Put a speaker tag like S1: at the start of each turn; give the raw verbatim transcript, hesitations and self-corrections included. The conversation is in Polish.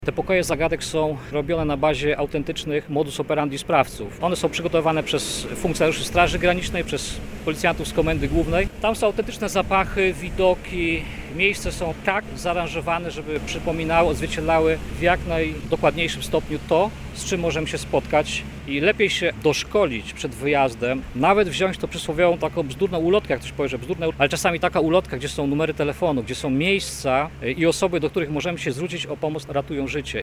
S1: Te pokoje zagadek są robione na bazie autentycznych modus operandi sprawców. One są przygotowane przez funkcjonariuszy Straży Granicznej, przez policjantów z Komendy Głównej. Tam są autentyczne zapachy, widoki. Miejsca są tak zaaranżowane, żeby przypominały, odzwierciedlały w jak najdokładniejszym stopniu to, z czym możemy się spotkać. I lepiej się doszkolić przed wyjazdem, nawet wziąć to przysłowiową taką bzdurną ulotkę, jak ktoś powie, że bzdurna, ale czasami taka ulotka, gdzie są numery telefonu, gdzie są miejsca i osoby, do których możemy się zwrócić o pomoc, ratują życie.